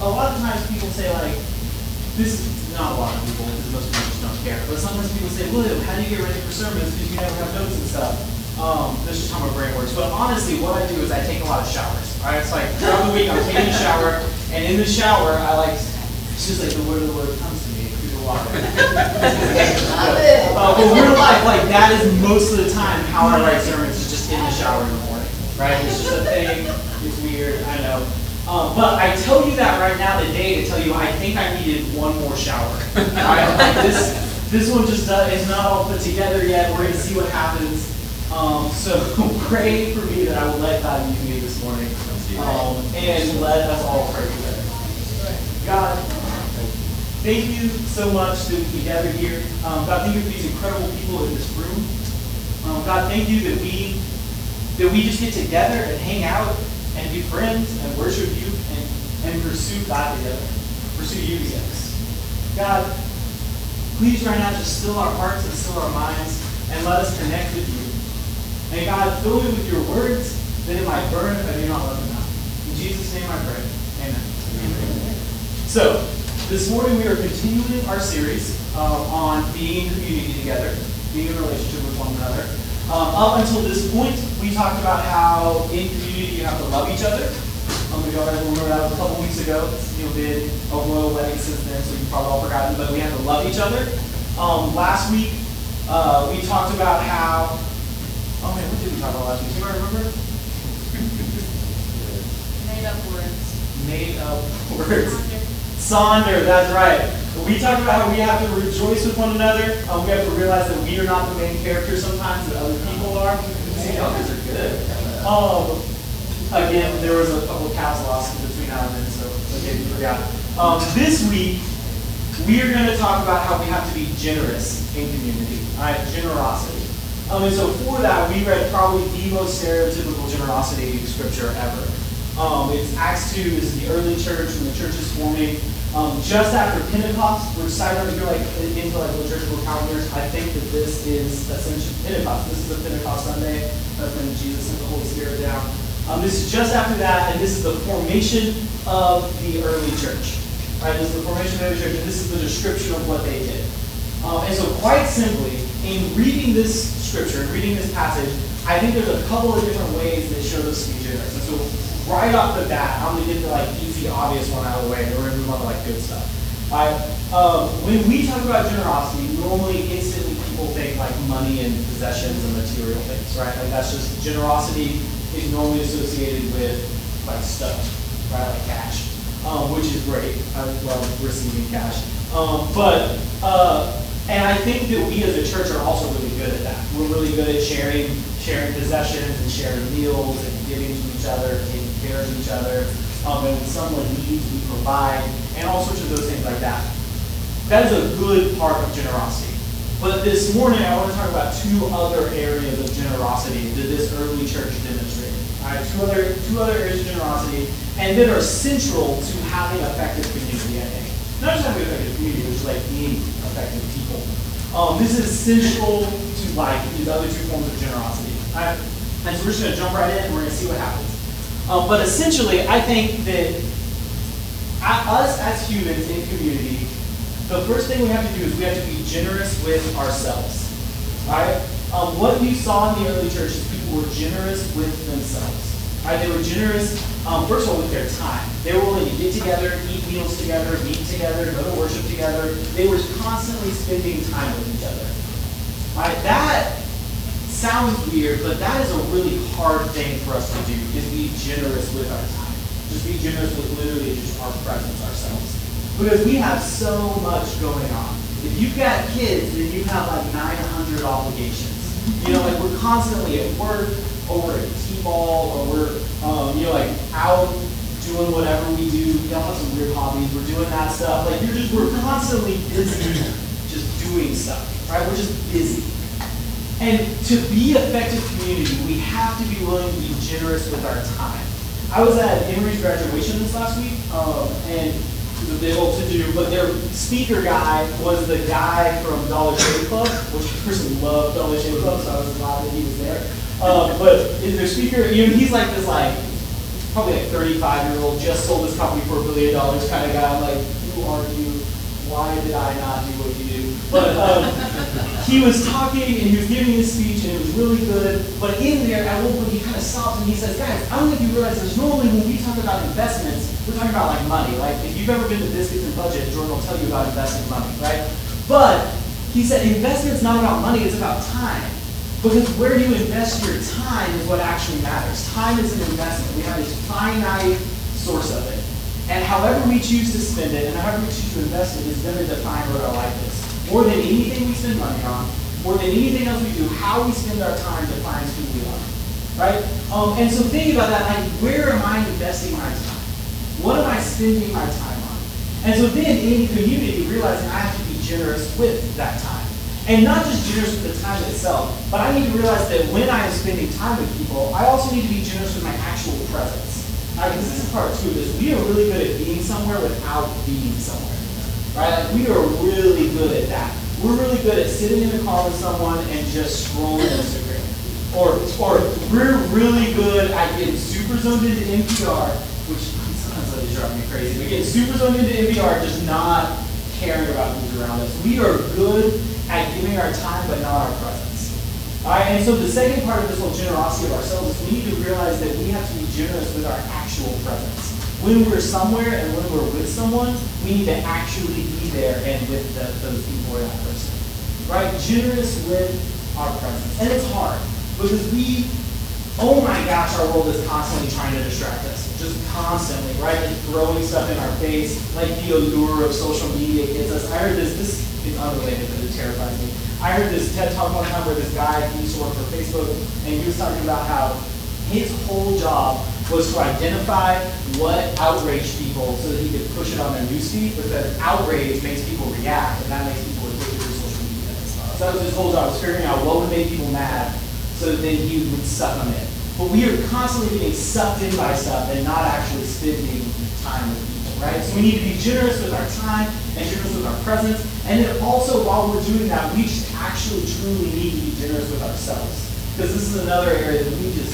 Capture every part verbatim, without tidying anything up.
a lot of times people say like, this is not a lot of people, because most people just don't care, but sometimes people say, William, how do you get ready for sermons because you never have notes and stuff? Um, this is how my brain works. But honestly, what I do is I take a lot of showers. Right? It's like throughout the week I'm taking a shower, and in the shower I like, it's just like the word of the Lord comes to me through the water. uh, but we're life, like that is most of the time how I write sermons, is just in the shower in the morning. Right? It's just a thing. It's weird. I know. Um, but I tell you that right now today to tell you I think I needed one more shower. Right? Like this, this one just uh, is not all put together yet. We're going to see what happens. Um, so pray for me that I will let God use me this morning. Um, and let us all pray together. God, thank you so much that we can gather here. Um, God, thank you for these incredible people in this room. Um, God, thank you that we that we just get together and hang out and be friends and worship you and, and pursue God together. Pursue you together. God, please right now just still our hearts and still our minds and let us connect with you. And God, fill me with your words that it might burn if I do not love them now. In Jesus' name I pray. Amen. Amen. So, this morning we are continuing our series uh, on being in community together, being in a relationship with one another. Um, up until this point, we talked about how in community you have to love each other. Um, if you all guys remember that was a couple weeks ago. You know, been a royal wedding since then, so you've probably all forgotten, but we have to love each other. Um, last week, uh, we talked about how, oh man, what did we talk about last week? Do you remember? Made up words. Made up words. Sonder, that's right. We talked about how we have to rejoice with one another. Um, we have to realize that we are not the main character sometimes, that other people are. See, others are good. Um, again, there was a couple of cows lost between now and then, so okay, we forgot. Um, this week, we are going to talk about how we have to be generous in community. All right, generosity. Um, and so for that, we read probably the most stereotypical generosity scripture ever. Um, it's Acts two. This is the early church when the church is forming. Um, just after Pentecost, which side note, if you're like into like liturgical calendars, I think that this is essentially Pentecost. This is a Pentecost Sunday. That's when Jesus sent the Holy Spirit down. Um, this is just after that, and this is the formation of the early church. Right? This is the formation of the early church, and this is the description of what they did. Um, and so, quite simply, in reading this scripture, reading this passage, I think there's a couple of different ways that show us to be generous. And so, right off the bat, I'm going to get the like easy, obvious one out of the way, and we're going to move on to like good stuff. All right? Um, when we talk about generosity, normally instantly people think like money and possessions and material things, right? Like that's just generosity is normally associated with like stuff, right? Like cash, um, which is great. I love receiving cash, um, but uh, and I think that we as a church are also really good at that. We're really good at sharing, sharing possessions and sharing meals and giving to each other, taking care of each other. Um, and when someone needs, we provide, and all sorts of those things like that. That is a good part of generosity. But this morning, I want to talk about two other areas of generosity that this early church demonstrated. All right, two other two other areas of generosity, and that are central to having effective community. I think not just having effective community, which is like being effective people. Um, this is central to like these other two forms of generosity. All right, and so we're just going to jump right in, and we're going to see what happens. Um, but essentially, I think that us as humans in community, the first thing we have to do is we have to be generous with ourselves. Right? Um, what you saw in the early church is people were generous with themselves. Right? They were generous, um, first of all, with their time. They were willing to get together, eat meals together, meet together, go to worship together. They were constantly spending time with each other. Right? That sounds weird, but that is a really hard thing for us to do, is be generous with our time. Just be generous with literally just our presence, ourselves. Because we have so much going on. If you've got kids, then you have like nine hundred obligations. You know, like we're constantly at work, or we're at T-ball, or we're, um, you know, like out doing whatever we do. We all have some weird hobbies. We're doing that stuff. Like you're just, we're constantly busy just doing stuff, right? We're just busy. And to be effective community, we have to be willing to be generous with our time. I was at Emory's graduation this last week, um, and it was a bit old to do, but their speaker guy was the guy from Dollar Shave Club, which I personally love Dollar Shave Club, so I was glad that he was there. Um, but their speaker, you know, he's like this like probably like thirty-five-year-old, just sold his company for a billion dollars kind of guy. I'm like, who are you? Why did I not do what you do? But um, he was talking and he was giving his speech and it was really good. But in there, at one point, he kind of stopped and he says, guys, I don't think you realize this. Normally when we talk about investments, we're talking about like money. Like if you've ever been to Biscuits and Budget, Jordan will tell you about investing money, right? But he said investment's not about money, it's about time. Because where you invest your time is what actually matters. Time is an investment. We have this finite source of it. And however we choose to spend it and however we choose to invest it is going to define what our life is. More than anything we spend money on, more than anything else we do, how we spend our time defines who we are. Right? Um, and so think about that, like where am I investing my time? What am I spending my time on? And so then in community, realizing I have to be generous with that time. And not just generous with the time itself, but I need to realize that when I am spending time with people, I also need to be generous with my actual presence. Right, because this is part two of this. We are really good at being somewhere without being somewhere. Right? Like we are really good at that. We're really good at sitting in the car with someone and just scrolling Instagram. Or, or we're really good at getting super zoned into N P R, which sometimes that is driving me crazy. We get super zoned into N P R, just not caring about who's around us. We are good at giving our time, but not our presence. All right, and so the second part of this whole generosity of ourselves is we need to realize that we have to be generous with our actual presence. When we're somewhere and when we're with someone, we need to actually be there and with the, those people or that person. Right? Generous with our presence. And it's hard because we, oh my gosh, our world is constantly trying to distract us. Just constantly, right? Like throwing stuff in our face, like the allure of social media gets us. I heard this, this is unrelated, but it terrifies me. I heard this TED Talk one time where this guy, he used to work for Facebook, and he was talking about how his whole job was to identify what outraged people so that he could push it on their newsfeed, because outrage makes people react, and that makes people addicted to social media. So that was his whole job, was figuring out what would make people mad so that then he would suck them in. But we are constantly getting sucked in by stuff and not actually spending time with people, right? So we need to be generous with our time and generous with our presence. And then also, while we're doing that, we just actually truly need to be generous with ourselves. Because this is another area that we just,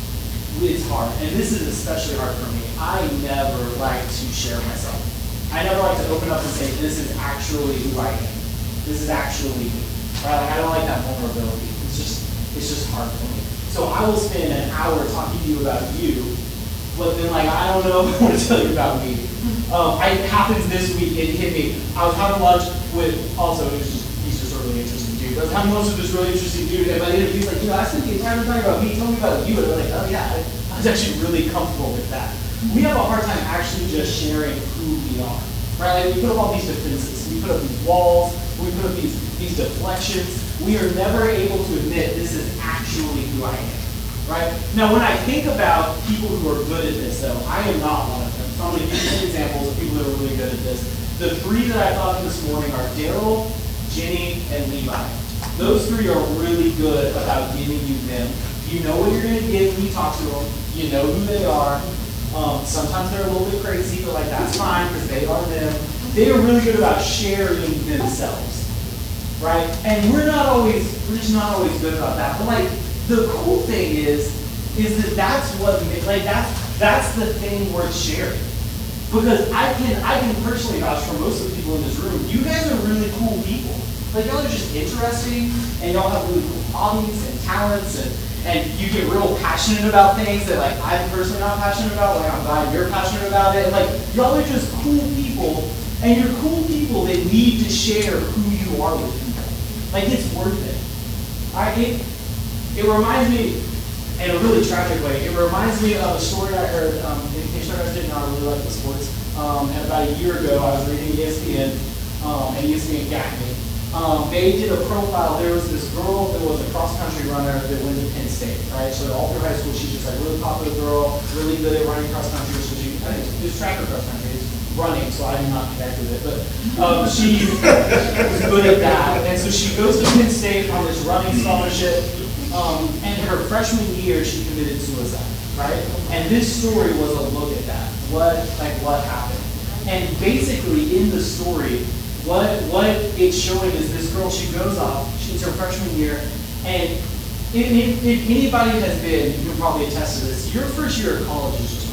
it's hard. And this is especially hard for me. I never like to share myself. I never like to open up and say, this is actually who I am. This is actually me. Right? Like, I don't like that vulnerability. It's just, it's just hard for me. So I will spend an hour talking to you about you, but then like, I don't know if I want to tell you about me. Um, it happens this week, it hit me. I was having lunch with, also, he was just, he's just a really interesting dude. I was having lunch with this really interesting dude, and by the end of it, he's like, you know, I spent the entire time about me, tell me about you. And I'm like, oh yeah, I was actually really comfortable with that. We have a hard time actually just sharing who we are, right? Like we put up all these defenses, we put up these walls, we put up these, these deflections. We are never able to admit this is actually who I am, right? Now, when I think about people who are good at this, though, I am not one of them. So I'm going to give you some examples of people that are really good at this. The three that I thought of this morning are Daryl, Jenny, and Levi. Those three are really good about giving you them. You know what you're going to get when you talk to them. You know who they are. Um, sometimes they're a little bit crazy, but like that's fine because they are them. They are really good about sharing themselves. Right? And we're not always, we're just not always good about that. But like, the cool thing is, is that that's what, like that's, that's the thing worth sharing. Because I can, I can personally vouch for most of the people in this room, you guys are really cool people. Like y'all are just interesting, and y'all have really cool hobbies and talents, and, and you get real passionate about things that like I'm personally not passionate about, like I'm glad you're passionate about it. And like, y'all are just cool people, and you're cool people that need to share who you are with people. Like, it's worth it. I, it. It reminds me, in a really tragic way, it reminds me of a story I heard, um, in case you guys didn't know, I really like the sports. Um, and about a year ago, I was reading E S P N, um, and E S P N got me. Um, they did a profile. There was this girl that was a cross-country runner that went to Penn State, right? So all through high school, she's just like a really popular girl, really good at running cross-country. So she, I think it was track or cross-country. Running, so I do not connect with it, but um, she was good at that. And so she goes to Penn State on this running scholarship, um, and her freshman year, she committed suicide, right? And this story was a look at that. What, like, what happened? And basically, in the story, what, what it's showing is this girl, she goes off, she's her freshman year, and if, if, if anybody has been, you can probably attest to this, your first year of college is just hard.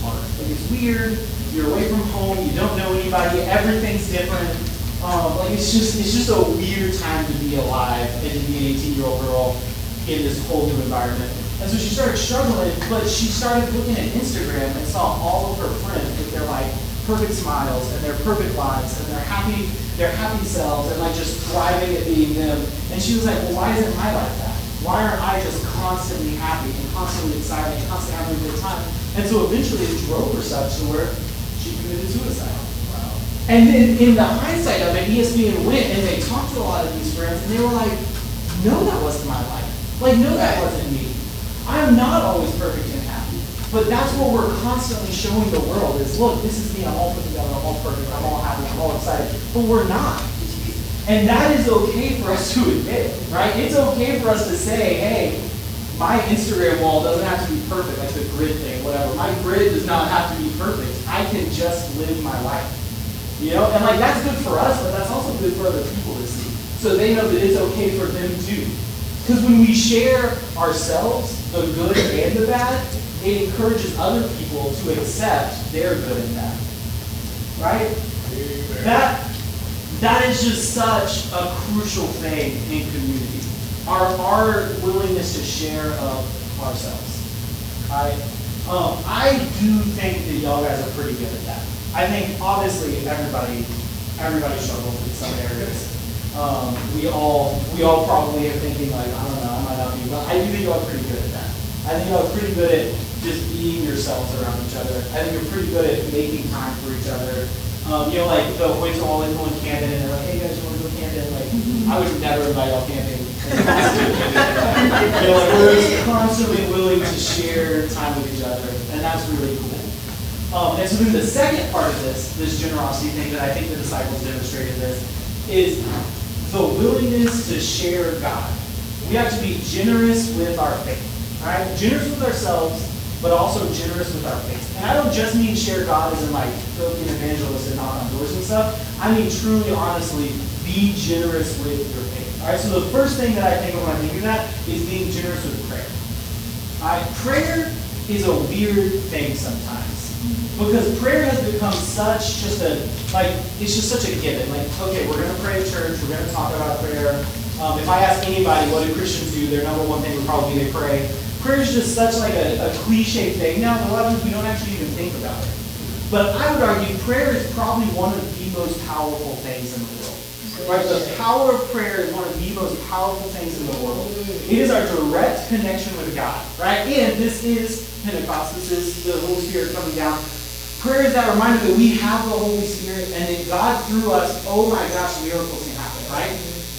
Like, it's weird. You're away from home. You don't know anybody. Everything's different. Um, like, it's just it's just a weird time to be alive and to be an eighteen-year-old girl in this whole new environment. And so she started struggling, but she started looking at Instagram and saw all of her friends with their like perfect smiles and their perfect lives and their happy, their happy selves and like just thriving at being them. And she was like, well, why isn't my life that? Why aren't I just constantly happy and constantly excited and constantly having a good time? And so eventually it drove her such to where she committed suicide. Wow. And then in the hindsight of it, E S P N went and they talked to a lot of these friends and they were like, no, that wasn't my life. Like, no, that wasn't me. I'm not always perfect and happy. But that's what we're constantly showing the world is, look, this is me, I'm all put together, I'm all perfect, I'm all happy, I'm all excited. But we're not. And that is okay for us to admit, right? It's okay for us to say, hey, my Instagram wall doesn't have to be perfect, like the grid thing, whatever. My grid does not have to be perfect. I can just live my life. You know? And like that's good for us, but that's also good for other people to see. So they know that it's okay for them too. Because when we share ourselves, the good and the bad, it encourages other people to accept their good and bad. Right? Amen. That that is just such a crucial thing in community. Our our willingness to share of ourselves. Right? Um, I do think that y'all guys are pretty good at that. I think obviously everybody everybody struggles in some areas. Um, we all we all probably are thinking like, I don't know, I might not be, but I do think y'all are pretty good at that. I think y'all are pretty good at just being yourselves around each other. I think you're pretty good at making time for each other. Um, you know, like they'll wait till all in one Camden and they're like, hey guys, you want to go Camden? Like, I would never invite y'all camping. You know, like we're just constantly willing to share time with each other, and that's really cool. Um, and so then the second part of this, this generosity thing that I think the disciples demonstrated this, is the willingness to share God. We have to be generous with our faith. All right? Generous with ourselves, but also generous with our faith. And I don't just mean share God as in like go be an evangelist and knock on doors and stuff. I mean truly, honestly, be generous with your faith. All right? So the first thing that I think of when I think of that is being generous with prayer. All right? Prayer is a weird thing sometimes. Because prayer has become such just a, like, it's just such a given. Like, okay, we're going to pray at church, we're going to talk about prayer. Um, if I ask anybody what do Christians do, their number one thing would probably be they pray. Prayer is just such like a, a cliche thing now that a lot of times we don't actually even think about it. But I would argue prayer is probably one of the most powerful things in the world. Right? The power of prayer is one of the most powerful things in the world. It is our direct connection with God. Right? And this is Pentecost. This is the Holy Spirit coming down. Prayer is that reminder that we have the Holy Spirit and that God through us, oh my gosh, miracles can happen, right?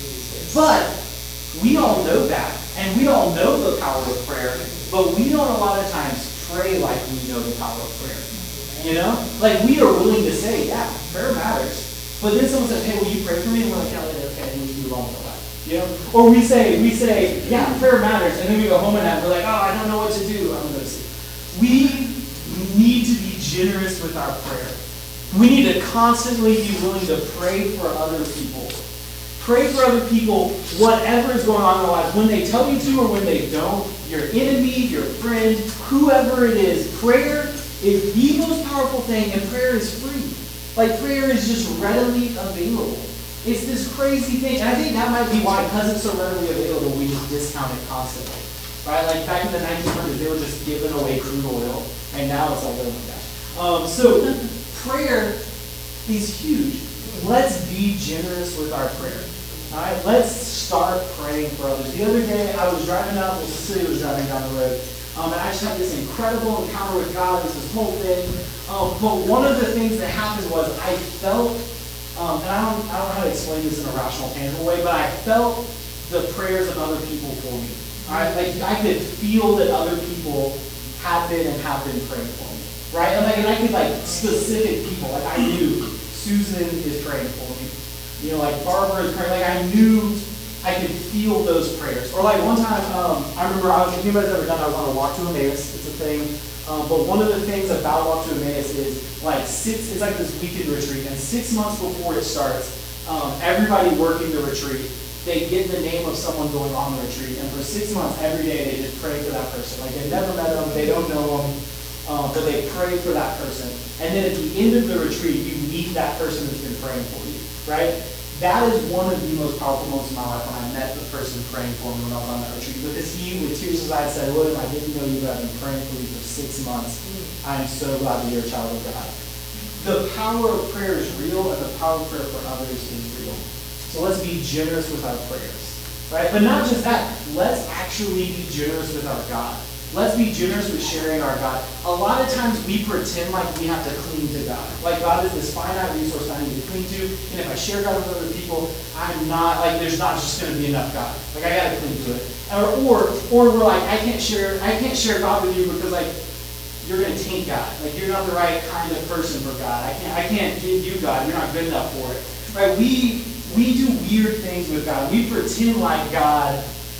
But we all know that, and we all know the power of prayer, but we don't a lot of times pray like we know the power of prayer. You know? Like we are willing to say, yeah, prayer matters. But then someone says, hey, will you pray for me? And we're like, yeah, okay, and we move on with our life. You know? Or we say, we say, yeah, prayer matters, and then we go home and we're like, oh, I don't know what to do. I'm going to see. We need to be generous with our prayer. We need to constantly be willing to pray for other people. Pray for other people, whatever is going on in their lives, when they tell you to or when they don't, your enemy, your friend, whoever it is, prayer is the most powerful thing, and prayer is free. Like prayer is just readily available. It's this crazy thing, and I think that might be why, because it's so readily available, we just discount it constantly. Right? Like back in the nineteen hundreds, they were just giving away crude oil, and now it's like, oh my gosh. Um, so prayer is huge. Let's be generous with our prayer. All right, let's start praying for others. The other day, I was driving down, well, Cecilia was driving down the road, um, and I just had this incredible encounter with God. It was this whole thing. Um, but one of the things that happened was I felt, um, and I don't, I don't know how to explain this in a rational, tangible way, but I felt the prayers of other people for me. All right, like I could feel that other people have been and have been praying for me. Right? And, like, and I could, like, specific people. Like, I knew Susan is praying for me. You know, like, Barbara is praying. Like, I knew I could feel those prayers. Or, like, one time, um, I remember I was, if anybody's ever done, I was on a walk to Emmaus. It's a thing. Um, but one of the things about Walk to Emmaus is, like, six, it's like this weekend retreat. And six months before it starts, um, everybody working the retreat, they get the name of someone going on the retreat. And for six months, every day, they just pray for that person. Like, they've never met them. They don't know them. um, but they pray for that person. And then at the end of the retreat, you meet that person who's been praying for you, right? That is one of the most powerful moments in my life when I met the person praying for me when I was on that retreat. Because he, with tears in his eyes, said, William, I didn't know you, but I've been praying for you for six months. I am so glad that you're a child of God. The power of prayer is real, and the power of prayer for others is real. So let's be generous with our prayers, right? But not just that. Let's actually be generous with our God. Let's be generous with sharing our God. A lot of times we pretend like we have to cling to God. Like God is this finite resource I need to cling to, and if I share God with other people, I'm not, like there's not just going to be enough God. Like I got to cling to it. Or, or, or we're like, I can't share, I can't share God with you because like, you're going to taint God. Like you're not the right kind of person for God. I can't, I can't give you God. You're not good enough for it. Right? We, we do weird things with God. We pretend like God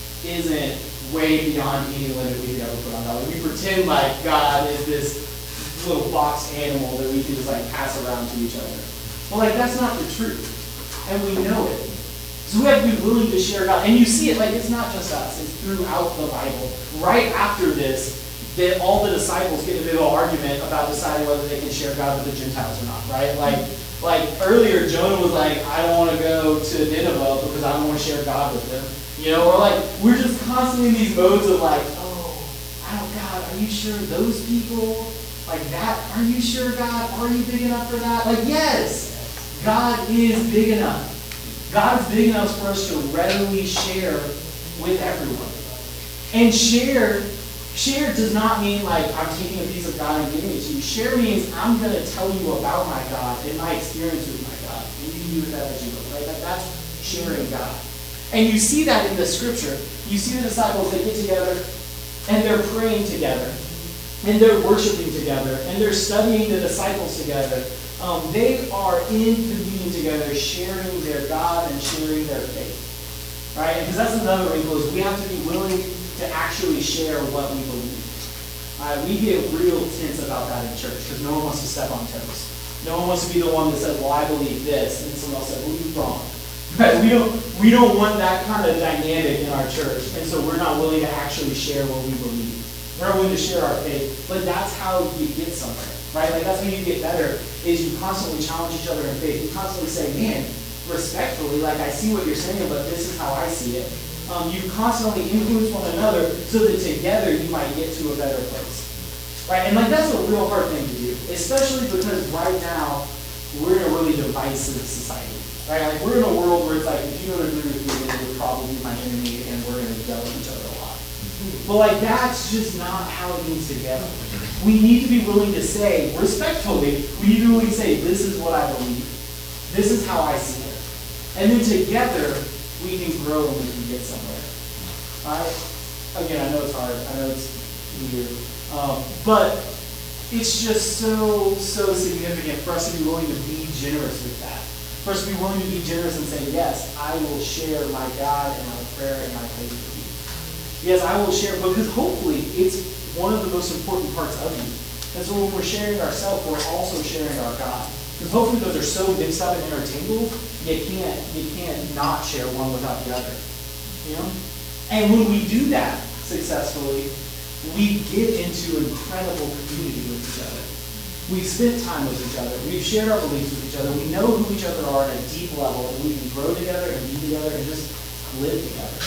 isn't way beyond any limit we could ever put on God. We pretend like God is this little box animal that we can just like pass around to each other. Well, like that's not the truth. And we know it. So we have to be willing to share God. And you see it, like it's not just us. It's throughout the Bible. Right after this, that all the disciples get in a big old argument about deciding whether they can share God with the Gentiles or not, right? Like, like earlier, Jonah was like, I don't want to go to Nineveh because I don't want to share God with them. You know, or like, we're just constantly in these modes of like, oh, I don't, God, are you sure those people, like that, are you sure, God? Are you big enough for that? Like, yes, God is big enough. God is big enough for us to readily share with everyone. And share, share does not mean like I'm taking a piece of God and giving it to you. Share means I'm going to tell you about my God and my experience with my God. And you can use that as you will, right? Like that's sharing God. And you see that in the scripture. You see the disciples, they get together and they're praying together. And they're worshiping together. And they're studying the disciples together. Um, they are in communion together, sharing their God and sharing their faith. Right? Because that's another wrinkle is we have to be willing to actually share what we believe. Uh, we get real tense about that in church because no one wants to step on toes. No one wants to be the one that says, well, I believe this. And someone else says, well, you're wrong. Right? We don't, we don't want that kind of dynamic in our church. And so we're not willing to actually share what we believe. We're not willing to share our faith. But that's how you get somewhere. Right? Like that's how you get better is you constantly challenge each other in faith. You constantly say, man, respectfully, like I see what you're saying, but this is how I see it. Um, you constantly influence one another so that together you might get to a better place. Right? And like that's a real hard thing to do. Especially because right now we're in a really divisive society. Right? Like we're in a world where it's like if you don't agree with me, then you're probably my enemy and we're gonna yell at each other a lot. But like that's just not how it needs to go. We need to be willing to say, respectfully, we need to be willing to say, this is what I believe. This is how I see it. And then together, we can grow and we can get somewhere. Alright? Again, I know it's hard. I know it's weird. Um, but it's just so, so significant for us to be willing to be generous with that. For us to be willing to be generous and say, yes, I will share my God and my prayer and my faith with you. Yes, I will share, because hopefully it's one of the most important parts of you. And so when we're sharing ourselves, we're also sharing our God. Because hopefully those are so mixed up and intertangled, you can't, you can't not share one without the other. You know? And when we do that successfully, we get into incredible community with each other. We've spent time with each other. We've shared our beliefs with each other. We know who each other are at a deep level, and we can grow together and be together and just live together.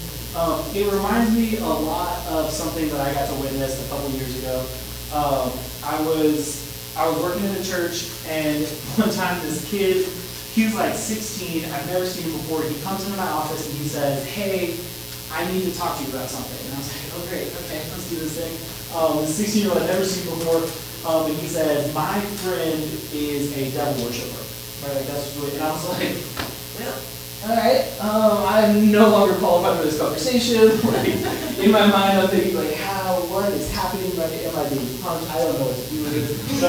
Um, it reminds me a lot of something that I got to witness a couple years ago. Um, I was I was working in a church, and one time this kid, he was like sixteen. I've never seen him before. He comes into my office and he says, "Hey, I need to talk to you about something." And I was like, "Oh great, okay, let's do this thing." Um, this sixteen-year-old I've never seen before, um, and he says, "My friend is a devil worshiper." Right? Like that's really, and I was like, "Well, all right, um, I'm no longer qualified for this conversation." Like, in my mind, I'm thinking, like, how, what is happening? Like, am I being punched? I don't know what to do with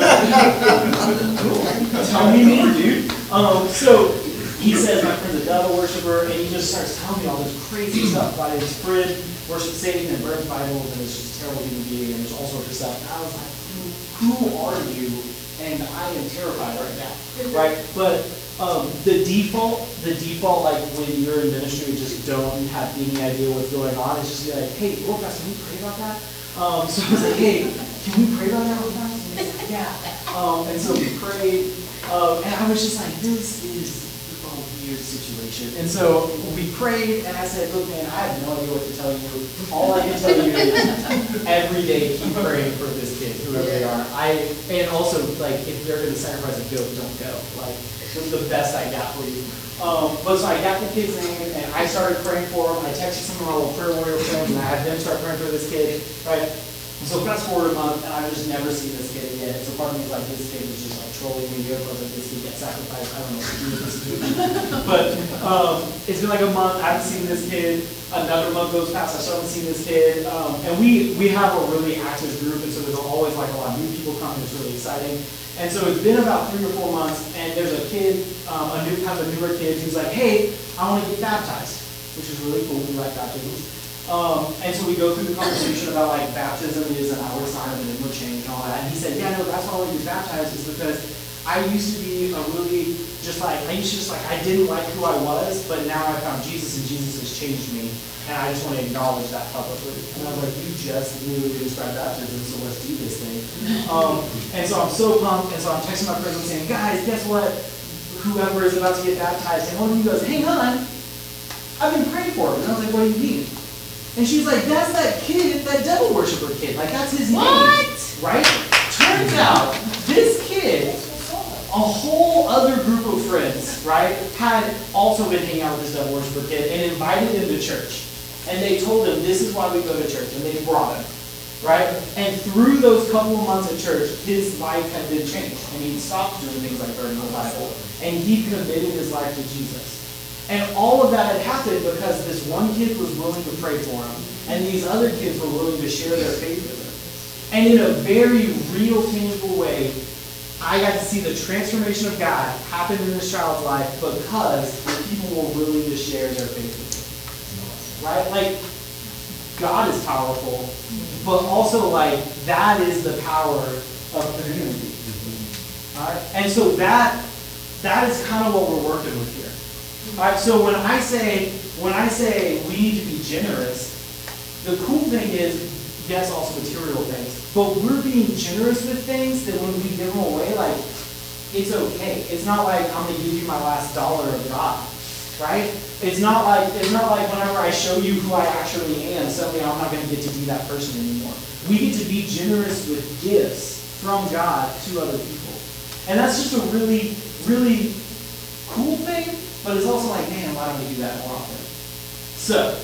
this. Tell me more, dude. Um, so he says my friend's a devil worshiper, and he just starts telling me all this crazy stuff about his friend worships Satan and burns Bibles, and it's just a terrible human being, and there's all sorts of stuff. And I was like, who, who are you? And I am terrified right now, right? But Um, the default, the default, like when you're in ministry and just don't have any idea what's going on, is just be like, hey, Lord, Pastor, can you pray about that? Um, so I was like, hey, can we pray about that real fast? And he's like, yeah. Um, and so we prayed, uh, and I was just like, this is a weird situation. And so we prayed, and I said, look, man, I have no idea what to tell you. All I can tell you is every day keep praying for this kid, whoever they are. I and also, like, if they're going to sacrifice a goat, don't go. Like, this is the best I got for you. Um, but so I got the kid's name, and I started praying for him. I texted some of my little prayer warrior friends, and I had them start praying for this kid, right? And so fast forward a month, and I've just never seen this kid again. So part of me is like, this kid was just like trolling me. I was like, this kid gets sacrificed. I don't know what to do with this kid. But um, it's been like a month. I haven't seen this kid. Another month goes past. I still haven't seen this kid. Um, and we we have a really active group, and so there's always like a lot of new people coming. It's really exciting. And so it's been about three or four months, and there's a kid, um, a new kind of a newer kid, who's like, hey, I want to get baptized, which is really cool. We like baptisms. Um, and so we go through the conversation about like baptism is an outward sign of an inward change and all that. And he said, yeah, no, that's why I want to get baptized, is because I used to be a really just like, I used to just like, I didn't like who I was, but now I found Jesus, and Jesus has changed me. And I just want to acknowledge that publicly. And I was like, you just literally described baptism, so let's do this thing. Um, and so I'm so pumped, and so I'm texting my friends and saying, guys, guess what? Whoever is about to get baptized. And one of them goes, hang on, I've been praying for him. And I was like, what do you mean? And she's like, that's that kid, that devil worshiper kid. Like, that's his name. What? Right? Turns out, this kid, a whole other group of friends, right, had also been hanging out with this devil worshiper kid and invited him to church. And they told him, this is why we go to church. And they brought him, right? And through those couple of months at church, his life had been changed. And he stopped doing things like learning the Bible. And he committed his life to Jesus. And all of that had happened because this one kid was willing to pray for him. And these other kids were willing to share their faith with him. And in a very real, tangible way, I got to see the transformation of God happen in this child's life because the people were willing to share their faith with him. Right? Like, God is powerful, but also, like, that is the power of community. All right? And so that that is kind of what we're working with here. All right? So when I say when I say we need to be generous, the cool thing is, yes, also material things, but we're being generous with things that when we give them away, like, it's okay. It's not like I'm going to give you my last dollar of God. Right? It's not like it's not like whenever I show you who I actually am, suddenly I'm not going to get to be that person anymore. We get to be generous with gifts from God to other people. And that's just a really, really cool thing, but it's also like, man, why don't we do that more often? So,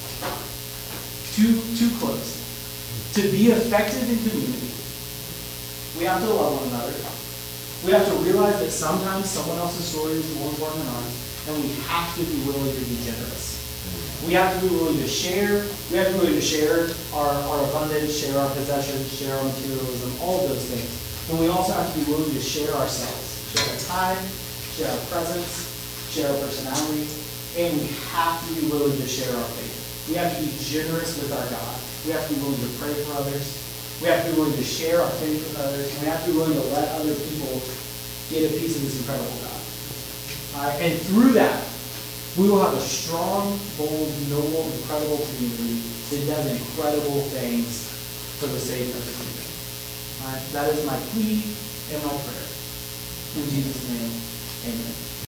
to, to close. To be effective in community, we have to love one another. We have to realize that sometimes someone else's story is more important than ours. And we have to be willing to be generous. We have to be willing to share. We have to be willing to share our, our abundance, share our possessions, share our materialism, all of those things. But we also have to be willing to share ourselves. Share our time, share our presence, share our personality, and we have to be willing to share our faith. We have to be generous with our God. We have to be willing to pray for others. We have to be willing to share our faith with others. And we have to be willing to let other people get a piece of this incredible God. Uh, and through that, we will have a strong, bold, noble, incredible community that does incredible things for the sake of the kingdom. All right? That is my plea and my prayer. In Jesus' name, amen.